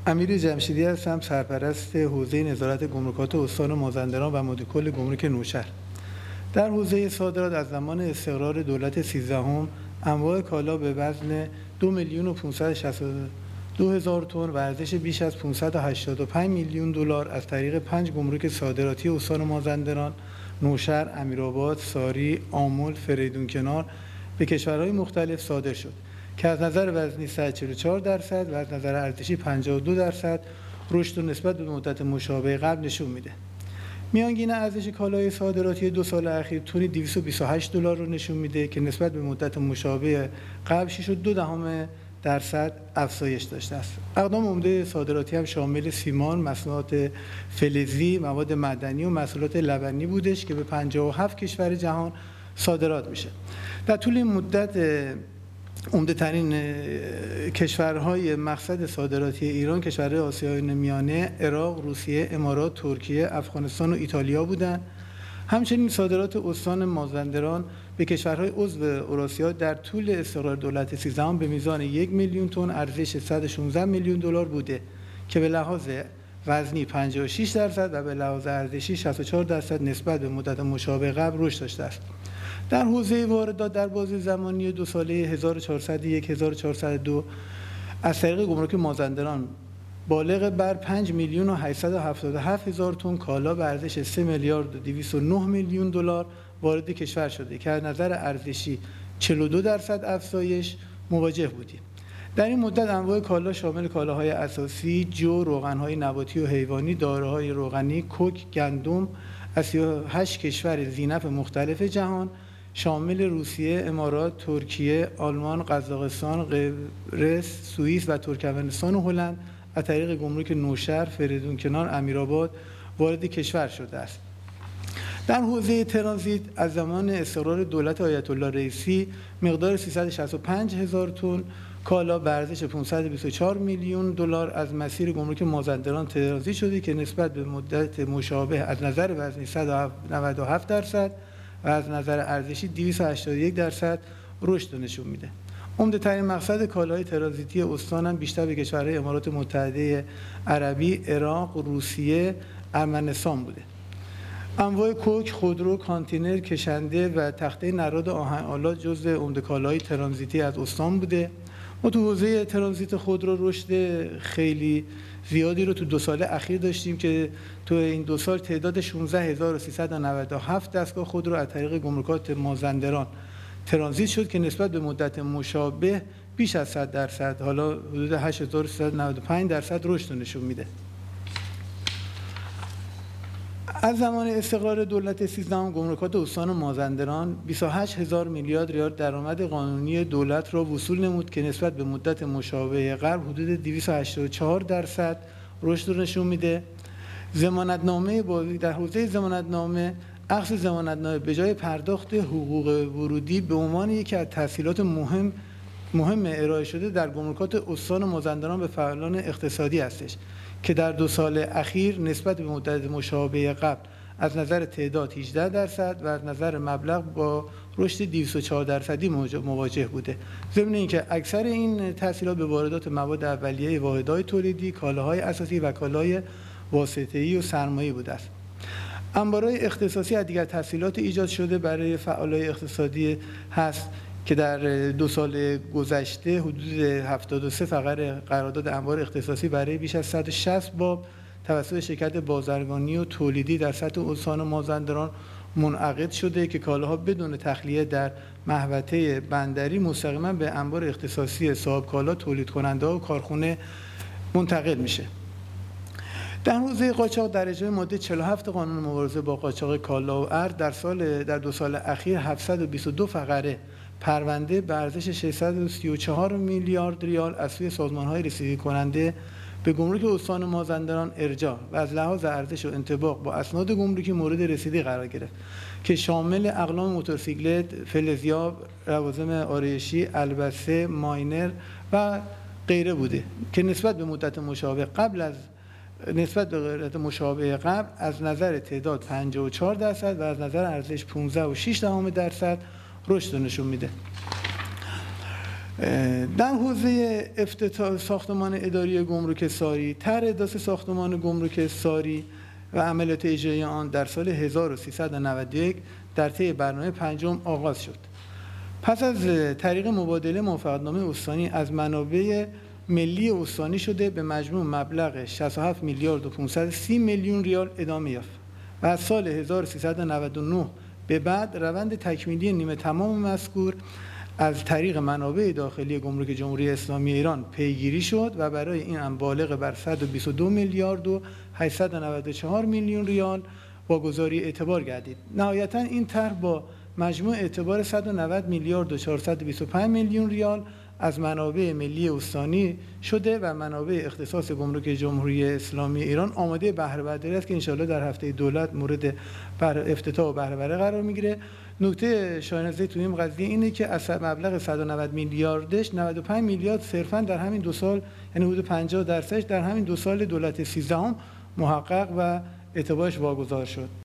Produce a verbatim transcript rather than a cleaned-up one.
امیر جمشیدی هستم، سرپرست حوزه نظارت گمرکات استان مازندران و مدیر کل گمرک نوشهر. در حوزه صادرات از زمان استقرار دولت سیزدهم انواع کالا به وزن دو میلیون و پانصد و شصت و دو هزار تن و ارزش بیش از پانصد و هشتاد و پنج میلیون دلار از طریق پنج گمرک صادراتی استان مازندران، نوشهر، امیرآباد، ساری، آمل، فریدون کنار به کشورهای مختلف صادر شد که از نظر وزنی صد و چهل و چهار درصد و از نظر ارزشی پنجاه و دو درصد رشد و نسبت به مدت مشابه قبل نشون میده. میانگین ارزش کالای صادراتی دو سال اخیر تونی دویست و بیست و هشت دلار رو نشون میده که نسبت به مدت مشابه قبل شش و دو دهم درصد افزایش داشته است. اقدام عمده صادراتی هم شامل سیمان، مصنوعات فلزی، مواد معدنی و محصولات لبنی بودش که به پنجاه و هفت کشور جهان صادرات میشه. در طول این مدت عمده ترین کشورهای مقصد صادراتی ایران کشورهای آسیای میانه، عراق، روسیه، امارات، ترکیه، افغانستان و ایتالیا بودند. همچنین صادرات استان مازندران به کشورهای عضو اوراسیا در طول استقرار دولت سیزدهم به میزان یک میلیون تن ارزش صد و شانزده میلیون دلار بوده که به لحاظ وزنی پنجاه و شش درصد و به لحاظ ارزشی شصت و چهار درصد نسبت به مدت مشابه قبل رشد داشته است. در حوزه واردات در بازه زمانی دو ساله هزار و چهارصد و یک تا هزار و چهارصد و دو از طریق گمرک مازندران بالغ بر پنج میلیون و هشتصد و هفتاد و هفت هزار تن کالا به ارزش سه میلیارد و دویست و نه میلیون دلار وارد کشور شده که از نظر ارزشی چهل و دو درصد افزایش مواجه بودیم. در این مدت انواع کالا شامل کالاهای اساسی، جو، روغن‌های نباتی و حیوانی، داروهای روغنی، کوک، گندم از سی و هشت کشور ذی‌نفع مختلف جهان شامل روسیه، امارات، ترکیه، آلمان، قزاقستان، قبرس، سوئیس و ترکمنستان و هلند از طریق گمرک نوشهر، فریدون کنار، امیرآباد وارد کشور شده است. در حوزه ترانزیت از زمان استقرار دولت آیت الله رئیسی مقدار سیصد و شصت و پنج هزار تن کالا به ارزش پانصد و بیست و چهار میلیون دلار از مسیر گمرک مازندران ترانزیت شده که نسبت به مدت مشابه از نظر وزنی صد و نود و هفت درصد و از نظر ارزشی دویست و هشتاد و یک درصد رشد نشون میده. عمده ترین مقصد کالای ترانزیتی استان هم بیشتر به کشورهای امارات متحده عربی، عراق، روسیه، ارمنستان بوده. انواع کوک، خودرو، کانتینر، کشنده و تخته نراد آهن آلات جزو عمده کالاهای ترانزیتی از استان بوده. ما تو حوزه ترانزیت خودرو رشد خیلی زیادی رو تو دو سال اخیر داشتیم که تو این دو سال تعداد شانزده هزار و سیصد و نود و هفت دستگاه خودرو از طریق گمرکات مازندران ترانزیت شد که نسبت به مدت مشابه بیش از صد درصد، حالا حدود هشت هزار و سیصد و نود و پنج درصد رشد نشون میده. از زمان استقرار دولت سیزدهم گمرکات استان مازندران بیست و هشت هزار میلیارد ریال درآمد قانونی دولت را وصول نمود که نسبت به مدت مشابه قبل حدود دویست و هشتاد و چهار درصد رشد را نشون میده. ضمانتنامه بازی در حوزه ضمانتنامه اخذ ضمانتنامه به جای پرداخت حقوق ورودی به عنوان یکی از تسهیلات مهم مهم ارائه شده در گمرکات استان مازندران به فعالان اقتصادی هستش که در دو سال اخیر نسبت به مدت مشابه قبل از نظر تعداد هجده درصد و از نظر مبلغ با رشد دویست و چهار درصدی مواجه بوده. ضمن اینکه اکثر این تسهیلات به واردات مواد اولیه، واحدهای تولیدی، کالاهای اساسی و کالای واسطه‌ای و سرمایه‌ای بوده است. انبارهای اختصاصی از دیگر تسهیلات ایجاد شده برای فعالای اقتصادی هست که در دو سال گذشته حدود هفتاد و سه فقره قرارداد انبار اختصاصی برای بیش از صد و شصت باب توسط شرکت بازرگانی و تولیدی در سطح استان مازندران منعقد شده که کالاها بدون تخلیه در محوطه بندری مستقیما به انبار اختصاصی صاحب کالا، تولید کننده و کارخانه منتقل میشه. در حوزه قاچاق در اجرای ماده چهل و هفت قانون مبارزه با قاچاق کالا و ارز در سال در دو سال اخیر هفتصد و بیست و دو فقره پرونده به ارزش ششصد و سی و چهار میلیارد ریال از سوی سازمان‌های رسیدگی کننده به گمرک استان مازندران ارجاع و از لحاظ ارزش و انطباق با اسناد گمرکی مورد رسیدگی قرار گرفت که شامل اقلام موتورسیکلت، فلزیاب، لوازم آرایشی، البسه، ماینر و غیره بوده که نسبت به مدت مشابه قبل از نسبت به مدت مشابه قبل از نظر تعداد پنجاه و چهار درصد و از نظر ارزش پانزده و شش دهم درصد رشد نشون میده. در حوزه افتتاح ساختمان اداری گمرک ساری، طرح احداث ساختمان گمرک ساری و عملیات اجرایی آن در سال هزار و سیصد و نود و یک در طی برنامه پنجم آغاز شد. پس از طریق مبادله موافقتنامه استانی از منابع ملی استانی شده به مجموع مبلغ شصت و هفت میلیارد و پانصد و سی میلیون ریال ادامه یافت و از سال هزار و سیصد و نود و نه به بعد روند تکمیلی نیمه تمام مذکور از طریق منابع داخلی گمرک جمهوری اسلامی ایران پیگیری شد و برای این هم بالغ بر صد و بیست و دو میلیارد و هشتصد و نود و چهار میلیون ریال واگذاری اعتبار گردید. نهایتاً این طرح با مجموع اعتبار صد و نود میلیارد و چهارصد و بیست و پنج میلیون ریال از منابع ملی استانی شده و منابع اختصاص گمرک جمهوری اسلامی ایران آماده بهره برداری است که انشاءالله در هفته دولت مورد افتتاح و بهره برداری قرار میگیره. نکته شایان‌نظری تو این قضیه اینه که از مبلغ صد و نود میلیاردش نود و پنج میلیارد صرفاً در همین دو سال، یعنی حدود پنجاه درصدش در همین دو سال دولت سیزدهم محقق و اعتبارش واگذار شد.